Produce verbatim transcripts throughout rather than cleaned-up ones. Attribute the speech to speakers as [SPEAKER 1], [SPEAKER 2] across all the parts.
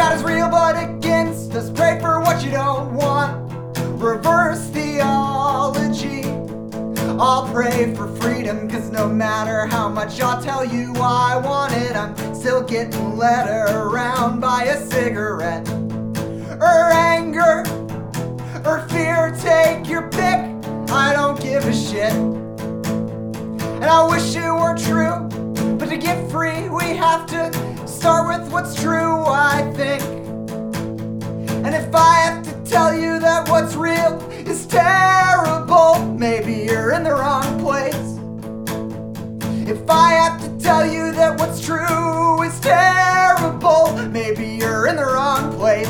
[SPEAKER 1] God is real but against us. Pray for what you don't want. Reverse theology. I'll pray for freedom, cause no matter how much I'll tell you I want it, I'm still getting led around by a cigarette. Or anger, or fear, take your pick. I don't give a shit. And I wish it were true, but to get free we have to start with what's true, I think. And if I have to tell you that what's real is terrible, maybe you're in the wrong place. If I have to tell you that what's true is terrible, maybe you're in the wrong place.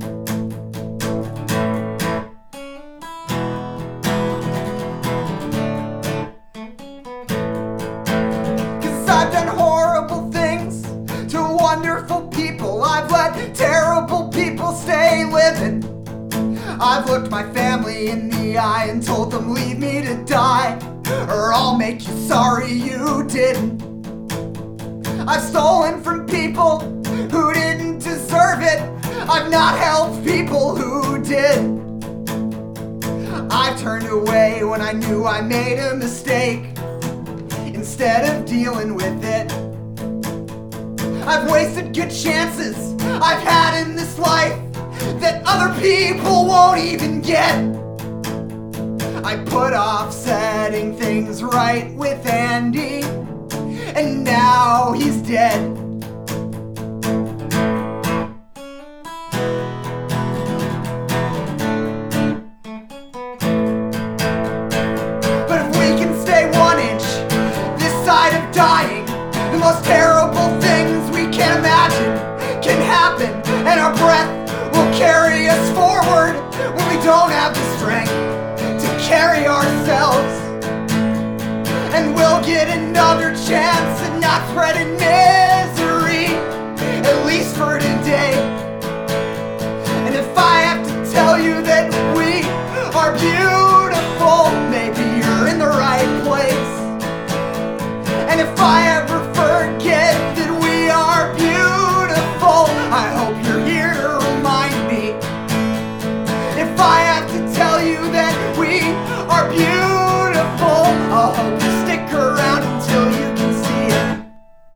[SPEAKER 1] Cause I've done horrible things to wonderful people. I've let terrible people stay living. I've looked my family in the eye and told them leave me to die, or I'll make you sorry you didn't. I've stolen from people who didn't deserve it. I've not helped people who did. I turned away when I knew I made a mistake instead of dealing with it. I've wasted good chances I've had in this life that other people won't even get. I put off setting things right with Andy, and now he's dead. But if we can stay one inch this side of dying, the most terrible things we can imagine can happen, and our breath will carry us forward when we don't have the strength to carry ourselves. And we'll get another chance at not spreading misery.